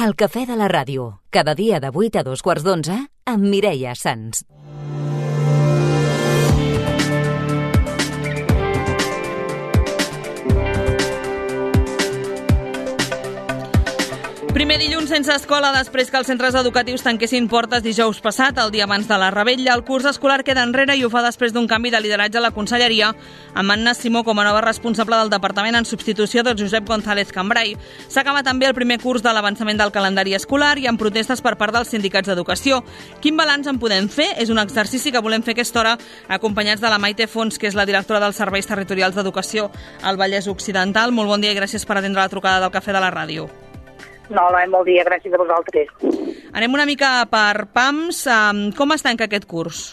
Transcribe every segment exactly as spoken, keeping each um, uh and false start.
El cafè de la ràdio, cada dia de vuit a dos quarts d'onze, amb Mireia Sans. Primer dilluns sense escola després que els centres educatius tanquessin portes dijous passat, el dia abans de la Revetlla. El curs escolar queda enrere i ho fa després d'un canvi de lideratge a la conselleria, amb Anna Simó com a nova responsable del departament en substitució de Josep González Cambrai. S'acaba també el primer curs de l'avançament del calendari escolar i amb protestes per part dels sindicats d'educació. Quin balanç en podem fer? És un exercici que volem fer aquesta hora acompanyats de la Maite Fons, que és la directora dels Serveis Territorials d'Educació al Vallès Occidental. Molt bon dia i gràcies per atendre la trucada del Cafè de la Ràdio. No, no, molt dia, gràcies a vosaltres. Anem una mica per pams. Com es tanca aquest curs?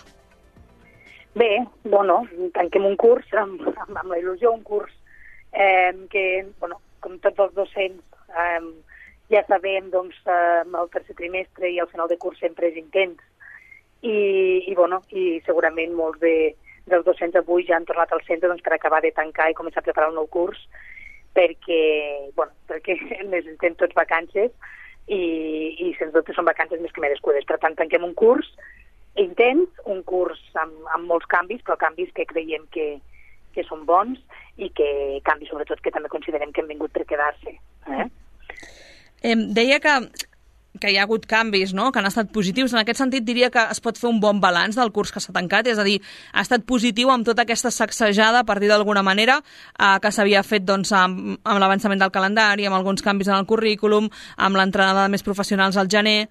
Bé, bueno, tanquem un curs amb, amb, amb la il·lusió, un curs eh, que, bueno, com tots els docents, eh, ja sabem, doncs, eh, el tercer trimestre i al final de curs sempre és intens. I, i bueno, i segurament molts de, dels docents avui ja han tornat al centre doncs, per acabar de tancar i començar a preparar un nou curs, perquè, bueno, perquè necessitem tots vacances i, i sens dubte són vacances més que merescudes. Per tant, tanquem un curs intens, un curs amb, amb molts canvis, però canvis que creiem que, que són bons i que canvis, sobretot, que també considerem que han vingut per quedar-se. Eh? Eh, deia que, que hi ha hagut canvis, no?, que han estat positius. En aquest sentit, diria que es pot fer un bon balanç del curs que s'ha tancat, és a dir, ha estat positiu amb tota aquesta sacsejada, per dir d'alguna manera, eh, que s'havia fet doncs, amb, amb l'avançament del calendari, amb alguns canvis en el currículum, amb l'entrenada de més professionals al gener.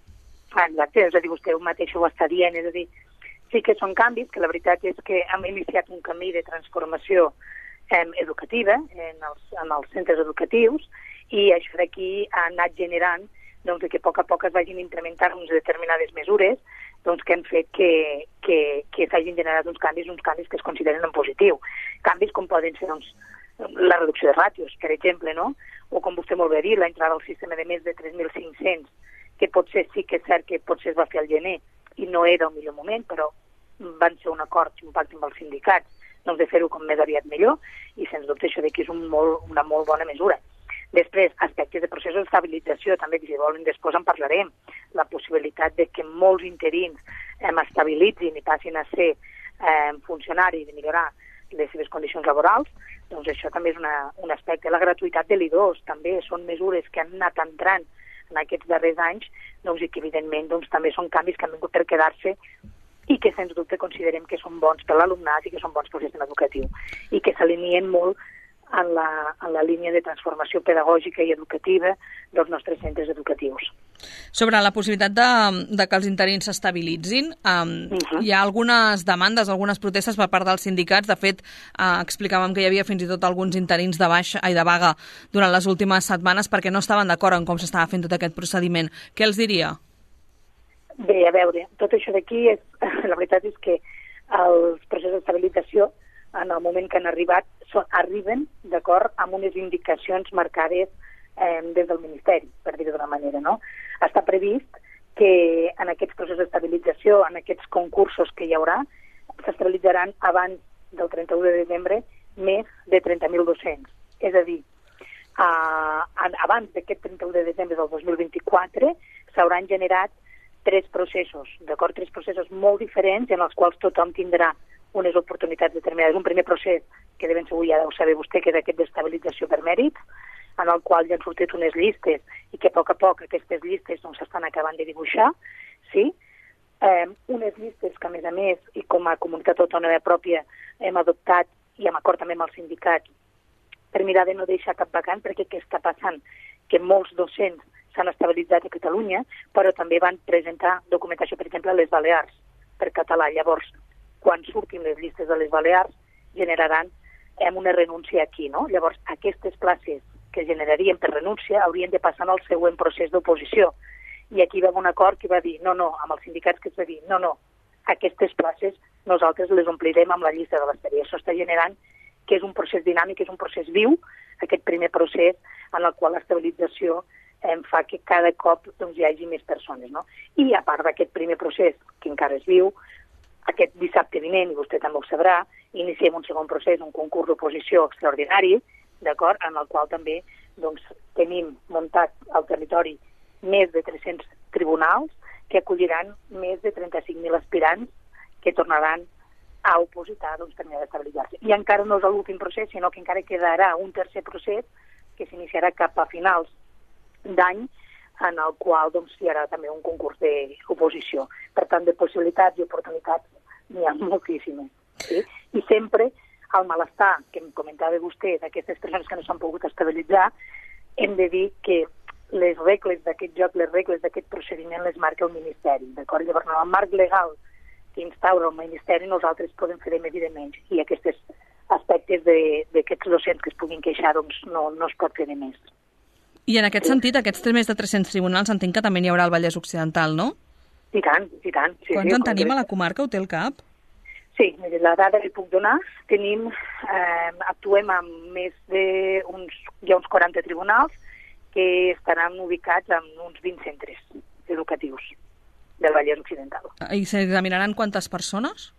Exacte, és a dir, vostè mateix ho està dient, és a dir, sí que són canvis, que la veritat és que hem iniciat un camí de transformació eh, educativa en els, en els centres educatius i això d'aquí ha anat generant doncs, que a poc a poc es vagin incrementant uns determinades mesures doncs, que han fet que, que, que s'hagin generat uns canvis, uns canvis que es consideren en positiu. Canvis com poden ser doncs, la reducció de ràtios, per exemple, no? O com vostè molt bé ha dit, l'entrada al sistema de més de tres mil cinc-cents, que potser sí que és cert que potser es va fer al gener i no era el millor moment, però van ser un acord i un pacte amb els sindicats doncs, de fer-ho com més aviat millor i sens dubte això d'aquí és un molt, una molt bona mesura. Després, aspectes de processos d'estabilització, també, si volen, després en parlarem. La possibilitat de que molts interins eh, estabilitzin i passin a ser eh, funcionaris i millorar les seves condicions laborals, doncs això també és una, un aspecte. La gratuïtat de l'I dos també són mesures que han anat entrant en aquests darrers anys doncs, i que, evidentment, doncs, també són canvis que han vingut per quedar-se i que, sens dubte, considerem que són bons per l'alumnat i que són bons pel sistema educatiu i que s'alineen molt en la, en la línia de transformació pedagògica i educativa dels nostres centres educatius. Sobre la possibilitat de, de que els interins s'estabilitzin, um, uh-huh. hi ha algunes demandes, algunes protestes per part dels sindicats. De fet, uh, explicàvem que hi havia fins i tot alguns interins de baixa i de vaga durant les últimes setmanes perquè no estaven d'acord en com s'estava fent tot aquest procediment. Què els diria? Bé, a veure, tot això d'aquí, és, la veritat és que els processos d'estabilització en el moment que han arribat, són, arriben d'acord amb unes indicacions marcades eh, des del Ministeri, per dir-ho d'una manera, no? Està previst que en aquests processos d'estabilització, en aquests concursos que hi haurà, s'estabilitzaran abans del trenta-u de desembre més de trenta mil docents. És a dir, eh, abans d'aquest trenta-u de desembre del dos mil vint-i-quatre s'hauran generat tres processos, d'acord? Tres processos molt diferents en els quals tothom tindrà unes oportunitats determinades. Un primer procés, que de ben segur ja deu saber vostè, que és aquest d'estabilització per mèrits, en el qual ja han sortit unes llistes i que a poc a poc aquestes llistes doncs, s'estan acabant de dibuixar, sí? Eh, unes llistes que, a més a més, i com a comunitat autònoma pròpia hem adoptat i amb acord també amb els sindicats, per mirar de no deixar cap vacant, perquè què està passant? Que molts docents s'han estabilitzat a Catalunya, però també van presentar documentació, per exemple, a les Balears, per català. Llavors, quan surtin les llistes de les Balears, generaran eh, una renúncia aquí, no? Llavors, aquestes places que generarien per renúncia haurien de passar al següent procés d'oposició. I aquí va haver un acord que va dir, no, no, amb els sindicats que es va dir, no, no, aquestes places nosaltres les omplirem amb la llista de l'espera. I això està generant que és un procés dinàmic, és un procés viu, aquest primer procés en el qual l'estabilització eh, fa que cada cop doncs, hi hagi més persones, no? I a part d'aquest primer procés, que encara és viu, aquest dissabte vinent, i vostè també ho sabrà, iniciem un segon procés, un concurs d'oposició extraordinari, d'acord, en el qual també doncs, tenim muntat al territori més de tres-cents tribunals que acolliran més de trenta-cinc mil aspirants que tornaran a opositar doncs, per mirar d'estabilitzar-se. I encara no és l'últim procés, sinó que encara quedarà un tercer procés que s'iniciarà cap a finals d'any, en el qual doncs, hi haurà també un concurs d'oposició. Per tant, de possibilitats i oportunitats n'hi ha moltíssimes. Sí? I sempre el malestar que em comentava vostè d'aquestes persones que no s'han pogut estabilitzar, hem de dir que les regles d'aquest joc, les regles d'aquest procediment les marca el Ministeri. D'acord? Llavors, en el marc legal que instaura el Ministeri, nosaltres podem fer de més i de menys. I aquests aspectes d'aquests docents que es puguin queixar doncs, no, no es pot fer de més. I en aquest sentit, aquests més de tres-cents tribunals, entenc que també n'hi haurà al Vallès Occidental, no? I tant, i tant. Sí, Quants sí, en tenim a la comarca? Ho té el cap? Sí, la dada que puc donar, tenim, eh, actuem amb més de uns, hi ha uns quaranta tribunals que estaran ubicats en uns vint centres educatius del Vallès Occidental. I s'examinaran quantes persones?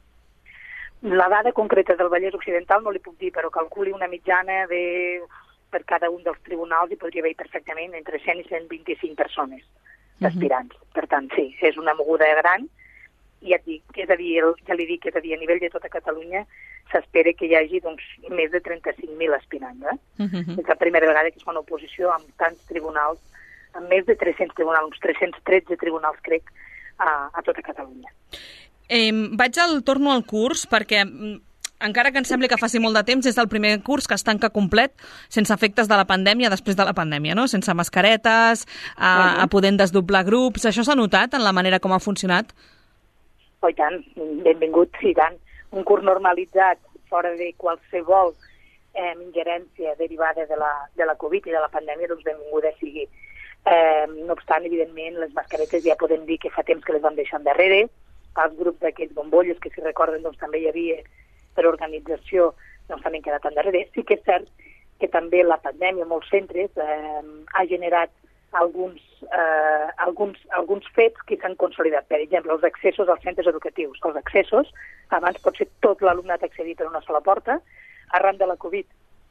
La dada concreta del Vallès Occidental no li puc dir, però calculi una mitjana de, per cada un dels tribunals hi podria haver perfectament entre cent i cent vint-i-cinc persones aspirants. Uh-huh. Per tant, sí, és una moguda gran. I ja, dic, és a dir, ja li dic, és a dir, a nivell de tota Catalunya s'espera que hi hagi doncs, més de trenta-cinc mil aspirants. Eh? Uh-huh. És la primera vegada que es fa una oposició amb tants tribunals, amb més de tres-cents tribunals, uns tres-cents tretze tribunals, crec, a, a tota Catalunya. Eh, vaig al torno al curs, perquè encara que em sembli que faci molt de temps, és el primer curs que es tanca complet sense efectes de la pandèmia, després de la pandèmia, no? Sense mascaretes, a, uh-huh. a podent desdoblar grups. Això s'ha notat en la manera com ha funcionat? Oh, i tant, benvingut, i tant. Un curs normalitzat, fora de qualsevol eh, ingerència derivada de la, de la Covid i de la pandèmia, doncs benvinguda sigui. Eh, no obstant, evidentment, les mascaretes ja podem dir que fa temps que les vam deixar endarrere. Els grups d'aquests bombolles, que si recorden, doncs també hi havia per organització, doncs també han quedat endarrere. Sí que és cert que també la pandèmia en molts centres eh, ha generat alguns, eh, alguns, alguns fets que s'han consolidat. Per exemple, els accessos als centres educatius. Els accessos, abans pot ser tot l'alumnat accedir per una sola porta, arran de la Covid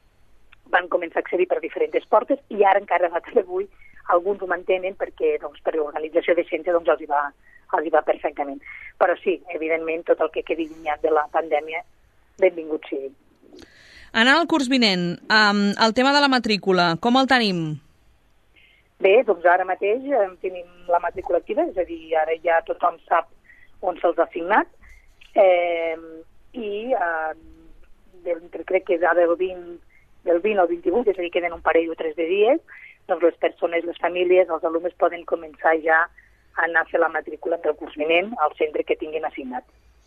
van començar a accedir per diferents portes i ara encara a data d'avui alguns ho mantenen perquè doncs, per l'organització de centre doncs, els, hi va, els hi va perfectament. Però sí, evidentment, tot el que quedi allunyat de la pandèmia, benvingut sigui. Anant al curs vinent, um, el tema de la matrícula, com el tenim? Bé, doncs ara mateix eh, tenim la matrícula activa, és a dir, ara ja tothom sap on se'ls ha assignat, eh, i eh, entre, crec que és ara del vint, del vint al vint-i-vuit, és a dir, queden un parell o tres de dies, doncs les persones, les famílies, els alumnes poden començar ja a anar a fer la matrícula del curs vinent al centre que tinguin assignat.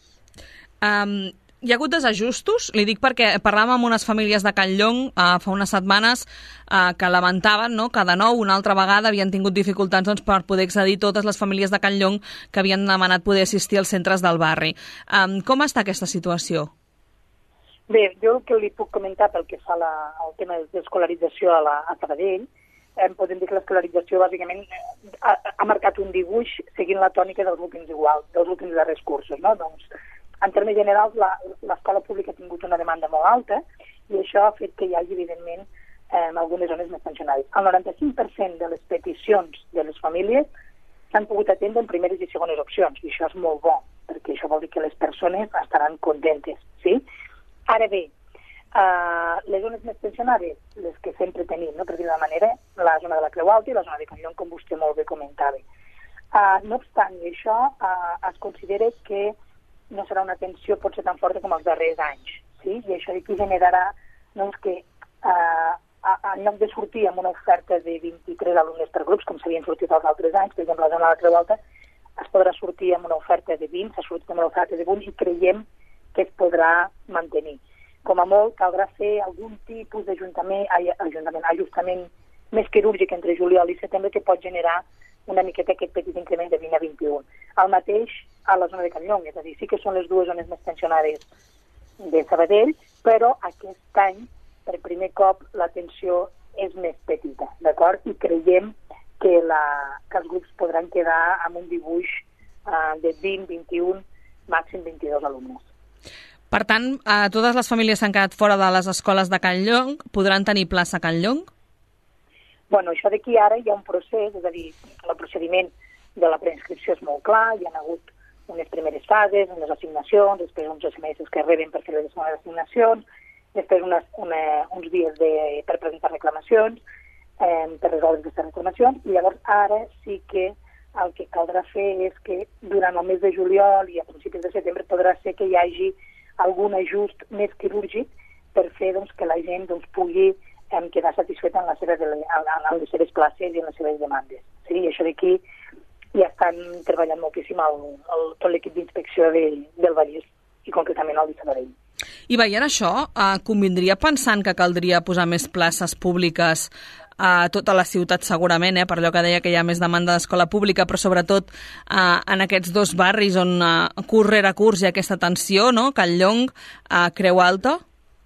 Um, hi ha hagut desajustos? Li dic perquè parlàvem amb unes famílies de Can Llong uh, fa unes setmanes uh, que lamentaven, no?, que de nou una altra vegada havien tingut dificultats doncs, per poder accedir totes les famílies de Can Llong que havien demanat poder assistir als centres del barri. Um, com està aquesta situació? Bé, jo el que li puc comentar pel que fa la, al tema d'escolarització a, la, a Sabadell, eh, podem dir que l'escolarització bàsicament ha, ha marcat un dibuix seguint la tònica dels últims igual, dels últims darrers cursos, no? Doncs, en termes generals, l'escola pública ha tingut una demanda molt alta i això ha fet que hi hagi, evidentment, eh, algunes zones més pensionades. El noranta-cinc per cent de les peticions de les famílies s'han pogut atendre en primeres i segones opcions, i això és molt bo, perquè això vol dir que les persones estaran contentes, sí? Ara bé, eh, les zones més pensionades, les que sempre tenim, no? Per dir d'una manera, la zona de la Creu Alta i la zona de Can Llong, com vostè molt bé comentava. Eh, no obstant això, eh, es considera que no serà una tensió potser tan forta com els darrers anys, sí? I això aquí generarà doncs, que eh, en lloc de sortir amb una oferta de vint-i-tres alumnes per grups, com s'havien sortit els altres anys, per exemple, a la zona de la Creu Alta, es podrà sortir amb una oferta de vint, s'ha sortit amb una oferta de vint i creiem que es podrà mantenir. Com a molt, caldrà fer algun tipus d'ajuntament, ajustament més quirúrgic entre juliol i setembre que pot generar una miqueta aquest petit increment de vint a vint-i-un. El mateix a la zona de Can Llong, és a dir, sí que són les dues zones més pensionades de Sabadell, però aquest any, per primer cop, la tensió és més petita, d'acord? I creiem que, la, que els grups podran quedar amb un dibuix uh, de vint, vint-i-un, màxim vint-i-dos alumnes. Per tant, eh, totes les famílies que han quedat fora de les escoles de Can Llong podran tenir plaça a Can Llong? Bueno, això d'aquí ara hi ha un procés, és a dir, el procediment de la preinscripció és molt clar, hi ha hagut unes primeres fases, unes assignacions, després uns S M S que reben per fer les segones assignacions, després unes, una, uns dies de, per presentar reclamacions, eh, per resoldre aquestes reclamacions, i llavors ara sí que el que caldrà fer és que durant el mes de juliol i a principis de setembre podrà ser que hi hagi algun ajust més quirúrgic per fer doncs, que la gent doncs, pugui eh, quedar satisfeta en les seves, en les seves places i en les seves demandes. Sí? I això d'aquí ja estan treballant moltíssim el, el, tot l'equip d'inspecció de, del Vallès i concretament el de Sabadell. I veient això, eh, convindria pensant que caldria posar més places públiques a tota la ciutat segurament, eh, per allò que deia que hi ha més demanda d'escola pública, però sobretot eh, en aquests dos barris on eh, curs rere curs hi ha aquesta tensió, no? Catlllong, eh, Creu Alta?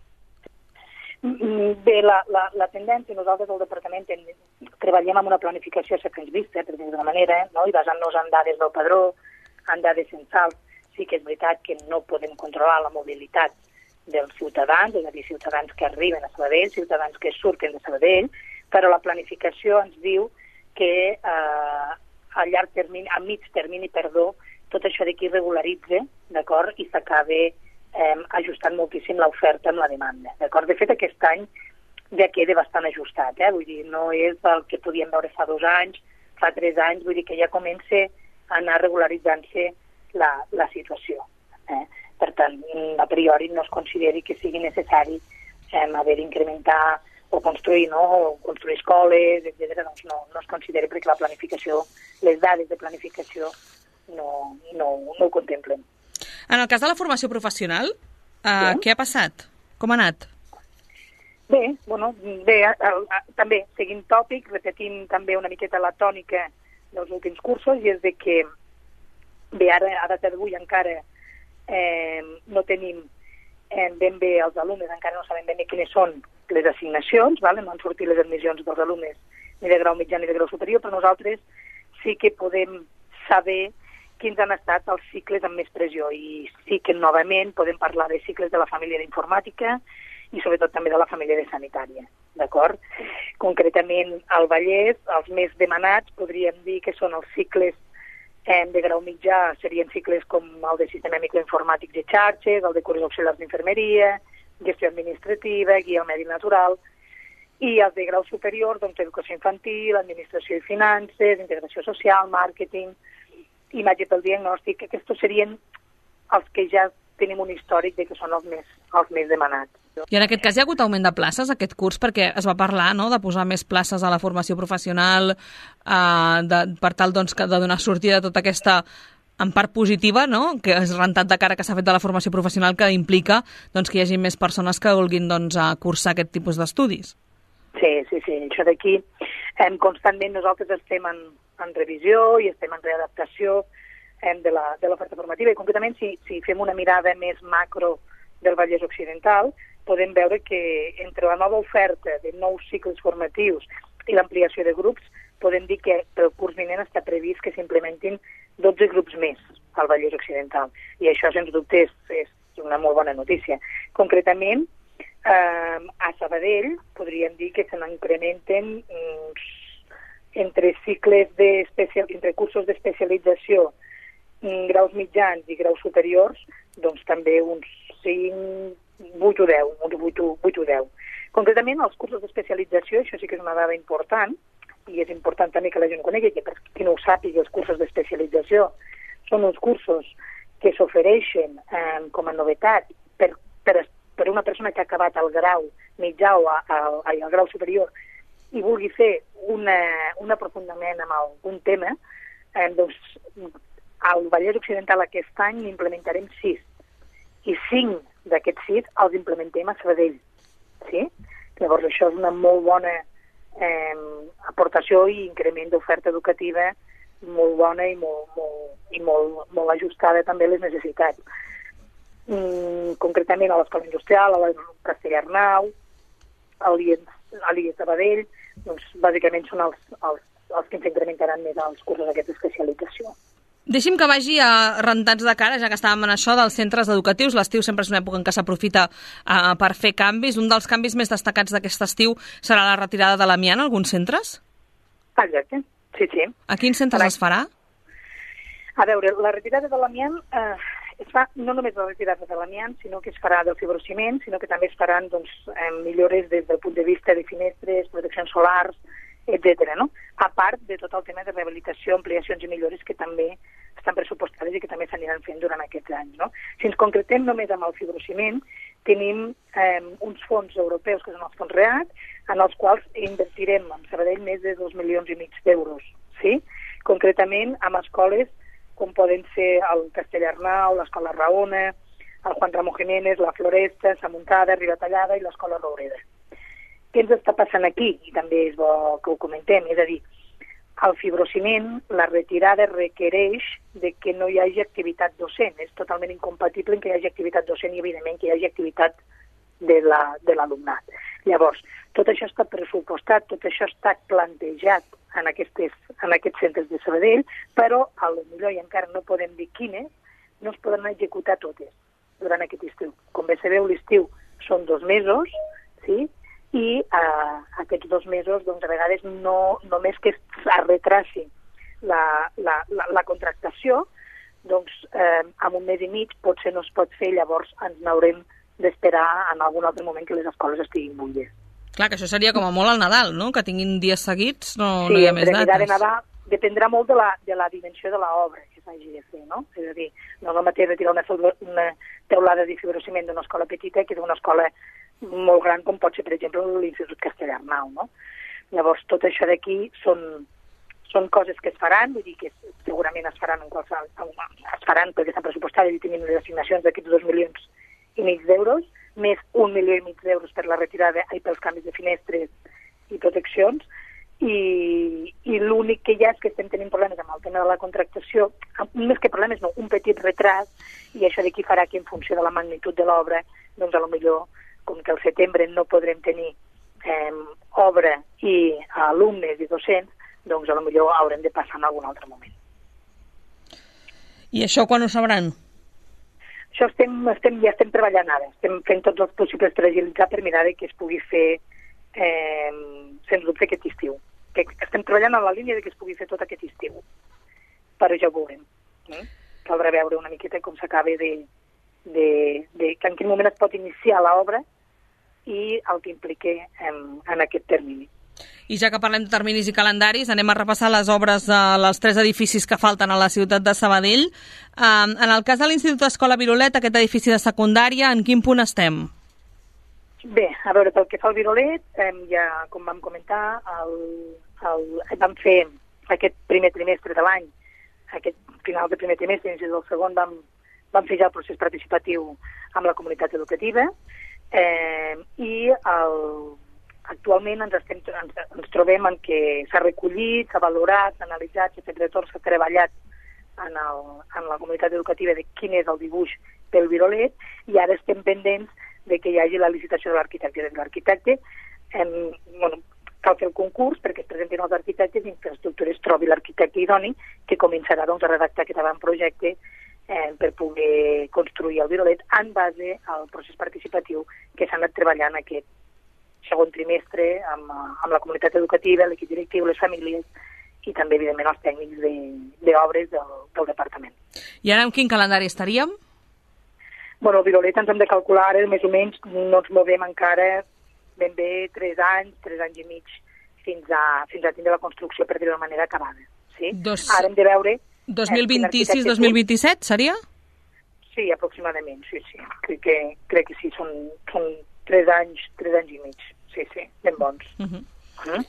Bé, la, la, la tendència, nosaltres al departament ten, treballem amb una planificació seqüents vista, per dir-ho d'una manera, no? I basant-nos en dades del padró, en dades censals. Sí que és veritat que no podem controlar la mobilitat dels ciutadans, és a dir, ciutadans que arriben a Sabadell, ciutadans que surten de Sabadell, però la planificació ens diu que eh, a llarg termini, a mig termini, perdó, tot això d'aquí regularitza, d'acord, i s'acaba eh, ajustant moltíssim l'oferta amb la demanda, d'acord? De fet, aquest any ja queda bastant ajustat, eh? Vull dir, no és el que podíem veure fa dos anys, fa tres anys, vull dir que ja comença a anar regularitzant-se la, la situació. Eh? Per tant, a priori no es consideri que sigui necessari eh, haver d'incrementar o construir, no? O construir escoles, etcètera. Doncs no, no es considera perquè la planificació, les dades de planificació no, no, no ho contemplen. En el cas de la formació professional, eh, sí. Què ha passat? Com ha anat? Bé, bueno, bé, el, el, també seguint tòpic, repetint també una miqueta la tònica dels últims cursos, i és de que bé, ara a data d'avui encara eh, no tenim eh, ben bé els alumnes, encara no sabem ben bé quines són les assignacions, vale? No han sortit les admissions dels alumnes ni de grau mitjà ni de grau superior, però nosaltres sí que podem saber quins han estat els cicles amb més pressió, i sí que novament podem parlar de cicles de la família d'informàtica i sobretot també de la família de sanitària, d'acord? Concretament al Vallès, els més demanats podríem dir que són els cicles eh, de grau mitjà, serien cicles com el de sistema microinformàtics i xarxes, el de curs auxiliars d'infermeria, gestió administrativa, guia al medi natural, i els de grau superior, doncs educació infantil, administració i finances, integració social, màrqueting, imatge pel diagnòstic. Aquests serien els que ja tenim un històric de que són els més, els més demanats. I en aquest cas hi ha hagut augment de places aquest curs, perquè es va parlar, no?, de posar més places a la formació professional, eh, de, per tal doncs, de donar sortida a tota aquesta en part positiva, no?, que és rentat de cara que s'ha fet de la formació professional, que implica doncs, que hi hagi més persones que vulguin doncs, a cursar aquest tipus d'estudis. Sí, sí, sí. Això d'aquí eh, constantment nosaltres estem en, en revisió i estem en readaptació eh, de l'oferta formativa, i concretament si, si fem una mirada més macro del Vallès Occidental, podem veure que entre la nova oferta de nous cicles formatius i l'ampliació de grups, podem dir que pel curs vinent està previst que s'implementin dotze grups més al Vallès Occidental. I això, sens dubte, és, és una molt bona notícia. Concretament, eh, a Sabadell podríem dir que se n'incrementen uns, entre cicles de especial, entre cursos d'especialització, graus mitjans i graus superiors, doncs també uns cinc, vuit o deu, uns vuit o deu. Concretament, els cursos d'especialització, això sí que és una dada important, i és important també que la gent conegui, que per qui no ho sàpiga, els cursos d'especialització són uns cursos que s'ofereixen eh, com a novetat per, per, per una persona que ha acabat el grau mitjà o a, a, a, el grau superior i vulgui fer una, un aprofundiment amb algun tema. eh, doncs al Vallès Occidental aquest any n'implementarem sis, i cinc d'aquests sis els implementem a Sabadell. Sí? Llavors això és una molt bona eh, aportació i increment d'oferta educativa molt bona i molt, molt, i molt, molt ajustada també a les necessitats. Mm, concretament a l'Escola Industrial, a la Castellarnau, a l'I E Sabadell, doncs bàsicament són els, els, els que ens incrementaran més els cursos d'aquesta especialització. Deixi'm que vagi a rentats de cara, ja que estàvem en això dels centres educatius. L'estiu sempre és una època en què s'aprofita uh, per fer canvis. Un dels canvis més destacats d'aquest estiu serà la retirada de l'amiant a alguns centres? Exacte, sí, sí. A quins centres Ara... es farà? A veure, la retirada de l'amiant eh, es fa no només la retirada de l'amiant, sinó que es farà del fibrociment, sinó que també es faran doncs, eh, millores des del punt de vista de finestres, proteccions solars, etcètera, no? A part de tot el tema de rehabilitació, ampliacions i millores que també estan pressupostades i que també s'aniran fent durant aquests anys, no? Si ens concretem només amb el fibrociment, tenim eh, uns fons europeus, que són els fons REACT, en els quals invertirem en Sabadell més de dos milions i mig d'euros, sí? Concretament amb escoles com poden ser el Castellarnau, l'Escola Raona, el Juan Ramón Jiménez, la Floresta, Sa Muntada, Ribatallada i l'Escola Roureda. Què ens està passant aquí? I també és bo que ho comentem, és a dir, el fibrociment, la retirada requereix de que no hi hagi activitat docent. És totalment incompatible en que hi hagi activitat docent i, evidentment, que hi hagi activitat de l'alumnat. La, Llavors, tot això està pressupostat, tot això està plantejat en, aquestes, en aquests centres de Sabadell, però, a lo millor, i encara no podem dir quines, no es poden executar totes durant aquest estiu. Com bé sabeu, l'estiu són dos mesos, sí?, i eh, aquests dos mesos, doncs, a vegades, no només que es retraci la, la, la, la contractació, doncs, eh, en un mes i mig potser no es pot fer, llavors ens n'haurem d'esperar en algun altre moment que les escoles estiguin buides. Clar, que això seria com a molt al Nadal, no?, que tinguin dies seguits, no, sí, no hi ha més dates. Sí, de Nadal dependrà molt de la, de la dimensió de l'obra que s'hagi de fer, no? És a dir, no és el mateix retirar una, una teulada de fibrociment d'una escola petita que d'una escola molt gran, com pot ser, per exemple, l'Institut Castellarnau, no? Llavors, tot això d'aquí són, són coses que es faran, vull dir que segurament es faran en qualsevol, es faran perquè estan pressupostades i tenim les assignacions d'aquests dos milions i mig d'euros, més un milió i mig d'euros per la retirada i pels canvis de finestres i proteccions, i, i l'únic que hi ha és que estem tenint problemes amb el tema de la contractació, més que problemes, no, un petit retras, i això d'aquí farà que en funció de la magnitud de l'obra, doncs a lo millor com que al setembre no podrem tenir eh, obra i alumnes i docents, doncs a lo millor haurem de passar en algun altre moment. I això quan ho sabran? Això estem, estem, ja estem treballant ara. Estem fent tots els possibles per agilitzar per mirar que es pugui fer eh, sens dubte aquest estiu. Que estem treballant en la línia de que es pugui fer tot aquest estiu. Però ja ho veurem. Eh? Caldrà veure una miqueta com s'acaba de, de, de... que en quin moment es pot iniciar l'obra i el que impliqui en, en aquest termini. I ja que parlem de terminis i calendaris, anem a repassar les obres dels tres edificis que falten a la ciutat de Sabadell. Um, en el cas de l'Institut Escola Virolet, aquest edifici de secundària, en quin punt estem? Bé, a veure, pel que fa al Virolet, eh, ja, com vam comentar, el, el, vam fer aquest primer trimestre de l'any, aquest final del primer trimestre, inici del segon, vam, vam fer ja el procés participatiu amb la comunitat educativa, eh, i el, actualment ens, estem, ens, ens trobem en què s'ha recollit, s'ha valorat, s'ha analitzat, s'ha fet retorn, s'ha treballat en, el, en la comunitat educativa de quin és el dibuix pel Virolet, i ara estem pendents de que hi hagi la licitació de l'arquitecte. L'arquitecte, eh, bueno, cal fer el concurs perquè es presentin els arquitectes i infraestructures trobi l'arquitecte idoni que començarà doncs, a redactar aquest avantprojecte eh, per poder construir el Virolet en base al procés participatiu que s'ha anat treballant aquest segon trimestre amb, amb la comunitat educativa, l'equip directiu, les famílies i també, evidentment, els tècnics d'obres de, del, del departament. I ara en quin calendari estaríem? Bueno, el Virolet ens hem de calcular, eh, més o menys no ens movem encara ben bé tres anys, tres anys i mig fins a, fins a tindre la construcció, per dir-ho de manera acabada. Sí? Dos... Ara hem de veure... dos mil vint-i-sis dos mil vint-i-set seria? Sí, aproximadament, sí, sí. Crec que, crec que sí, són, són tres anys, tres anys i mig. Sí, sí, ben bons. Uh-huh. Uh-huh.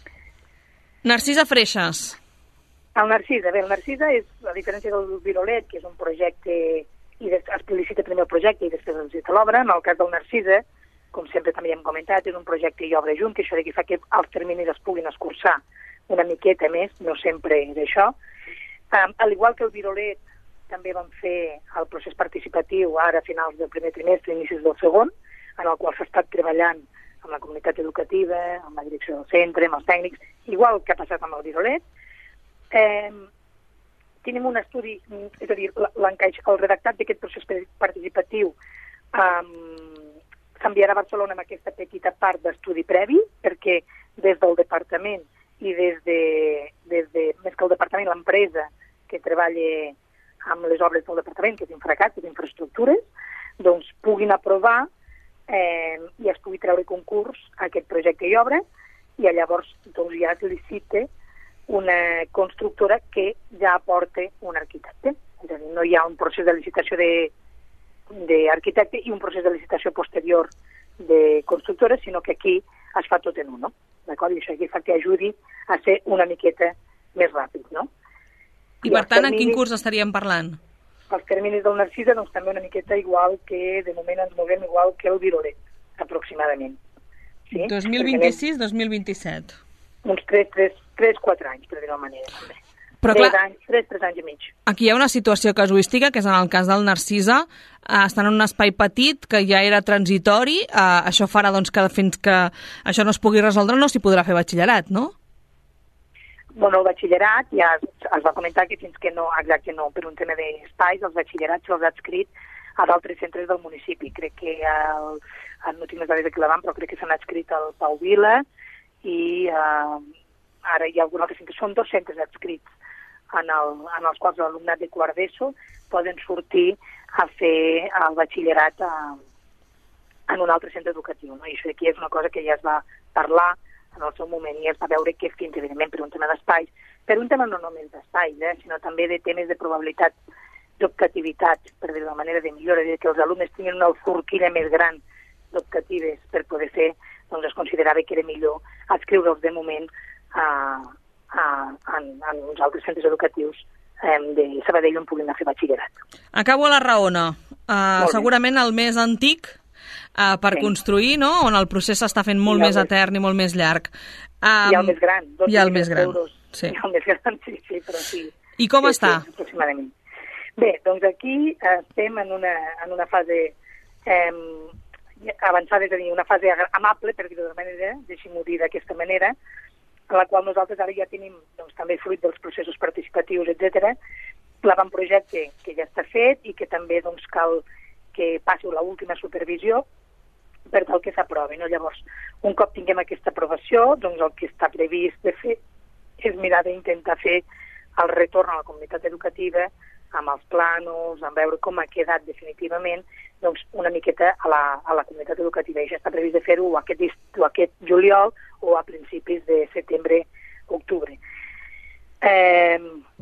Narcisa Freixas. El Narcisa, bé, el Narcisa és, a diferència del Virolet, que és un projecte, i es licita primer el projecte i després es licita l'obra. En el cas del Narcisa, com sempre també hem comentat, és un projecte i obra junt, que això d'aquí fa que els terminis es puguin escurçar una miqueta més, no sempre és això. Um, al igual que el Virolet, també vam fer el procés participatiu ara a finals del primer trimestre, inicis del segon, en el qual s'ha estat treballant amb la comunitat educativa, amb la direcció del centre, amb els tècnics, igual que ha passat amb el Virolet. Eh, tenim un estudi, és a dir, l'encaix, el redactat d'aquest procés participatiu um, s'enviarà a Barcelona amb aquesta petita part d'estudi previ, perquè des del departament i des de, des de més que el departament, l'empresa que treballa amb les obres del departament, que és Infracat, que és Infraestructures, doncs puguin aprovar eh, i es pugui treure concurs a aquest projecte i obra, i llavors doncs, ja es licita una constructora que ja aporta un arquitecte. És a dir, no hi ha un procés de licitació d'arquitecte i un procés de licitació posterior de constructora, sinó que aquí es fa tot en un, no? D'acord? I això aquí fa que ajudi a ser una miqueta més ràpid, no? I, I per tant, terminis, en quin curs estaríem parlant? Els terminis del Narcisa, doncs també una miqueta igual que, de moment ens movem igual que el Virolet, aproximadament. Sí? dos mil vint-i-sis dos mil vint-i-set. Uns tres quatre anys, per dir-ho manera, també. Però clar, tres, tres anys i mig. Aquí hi ha una situació casuística, que és en el cas del Narcisa, eh, estan en un espai petit que ja era transitori, eh, això farà doncs, que fins que això no es pugui resoldre no s'hi podrà fer batxillerat, no? Bueno, el batxillerat ja es, es va comentar que fins que no, exacte no, per un tema d'espais, els batxillerats se'ls ha adscrit a d'altres centres del municipi. Crec que el, no tinc les dades de Vilavant, però crec que s'han adscrit al Pau Vila i eh, ara hi ha algun altre centre. Són dos centres adscrits en, el, en els quals l'alumnat de quart d'ESO poden sortir a fer el batxillerat a, en un altre centre educatiu. No? I això aquí és una cosa que ja es va parlar en el seu moment i es va veure que fins, evidentment, per un tema d'espais, per un tema no només d'espais, eh, sinó també de temes de probabilitat d'optativitat, per dir-ho de manera de millora, de que els alumnes tinguin una forquilla més gran d'optatives per poder fer, doncs es considerava que era millor adscriure'ls de moment a, a, a, a uns altres centres educatius eh, de Sabadell on puguin anar a fer batxillerat. Acabo a la Raona. Uh, segurament el més antic uh, per sí. construir, no? On el procés s'està fent molt més etern i molt més llarg. Um, I el més gran. I el més gran. Sí. I el més gran, sí, sí, però sí. I com sí, està? Sí, aproximadament. Bé, doncs aquí estem en una, en una fase eh, avançada, és a dir, una fase amable, per dir-ho de manera, deixem-ho dir d'aquesta manera, en la qual nosaltres ara ja tenim doncs, també fruit dels processos participatius, etcètera, l'avantprojecte que ja està fet i que també doncs, cal que passi l'última supervisió per tal que s'aprovi. No? Llavors, un cop tinguem aquesta aprovació, doncs el que està previst de fer és mirar d'intentar fer el retorn a la comunitat educativa amb els plànols, amb veure com ha quedat definitivament doncs, una miqueta a la, a la comunitat educativa. I ja està previst de fer-ho aquest, o aquest juliol o a principis de setembre-octubre. Eh,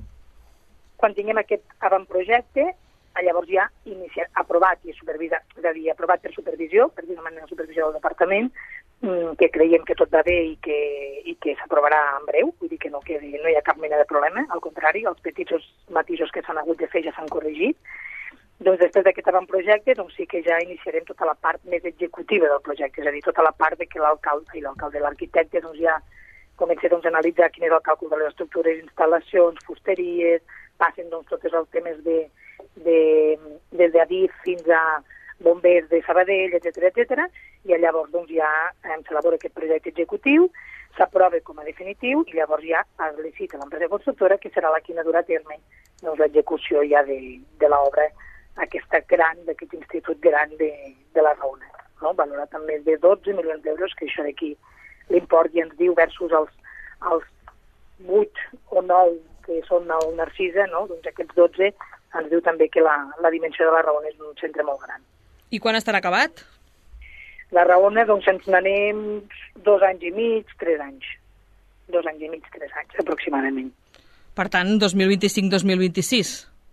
quan tinguem aquest avantprojecte, llavors ja iniciar, aprovat i supervisat, és a dir, aprovat per supervisió, per dir una manera de supervisió del departament, que creiem que tot va bé i que, i que s'aprovarà en breu, vull dir que no, quedi, no hi ha cap mena de problema, al contrari, els petits matisos que s'han hagut de fer ja s'han corregit. Doncs després d'aquest avantprojecte doncs sí que ja iniciarem tota la part més executiva del projecte, és a dir, tota la part de que l'alcalde i l'alcalde l'arquitecte doncs ja comença doncs, a analitzar quin és el càlcul de les estructures, instal·lacions, fusteries, passen doncs, tots els temes de, de, des d'Adif fins a bombers de Sabadell, etcètera, etcètera, i llavors doncs, ja eh, s'elabora aquest projecte executiu, s'aprova com a definitiu i llavors ja es licita l'empresa constructora que serà la qui ha durà a terme doncs, l'execució ja de, de l'obra aquesta gran, d'aquest institut gran de, de la Raona, no? Valorat amb més de dotze milions d'euros, que això d'aquí l'import ja ens diu versus els, els vuit o nou que són el Narcisa, no? Doncs aquests dotze ens diu també que la, la dimensió de la Raona és un centre molt gran. I quan estarà acabat? La Raona, doncs, ens n'anem dos anys i mig, tres anys. Dos anys i mig, tres anys, aproximadament. Per tant, dos mil vint-i-cinc dos mil vint-i-sis?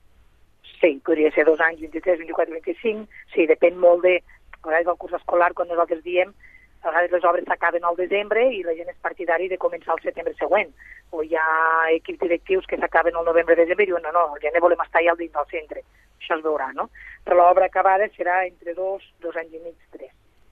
Sí, podria ser dos anys, vint-i-tres, vint-i-quatre, vint-i-cinc. Sí, depèn molt de... A vegades del curs escolar, quan nosaltres diem, a vegades les obres s'acaben al desembre i la gent és partidari de començar el setembre següent. O hi ha equips directius que s'acaben al novembre-desembre i diuen, no, no, el gener volem estar ja al dins del centre. Això es veurà, no? Però l'obra acabada serà entre dos, dos anys i mig, tres.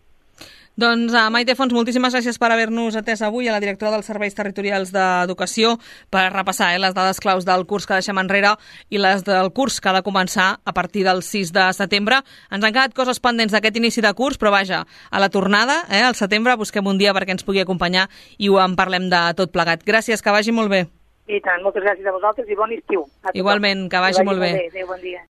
Doncs, uh, Maite Fons, moltíssimes gràcies per haver-nos atès avui a la directora dels Serveis Territorials d'Educació per repassar eh, les dades claus del curs que deixem enrere i les del curs que ha de començar a partir del sis de setembre. Ens han quedat coses pendents d'aquest inici de curs, però vaja, a la tornada, eh, al setembre, busquem un dia perquè ens pugui acompanyar i ho en parlem de tot plegat. Gràcies, que vagi molt bé. I tant, moltes gràcies a vosaltres i bon estiu. Igualment, que vagi, que vagi molt bé. bé. Adéu, bon dia.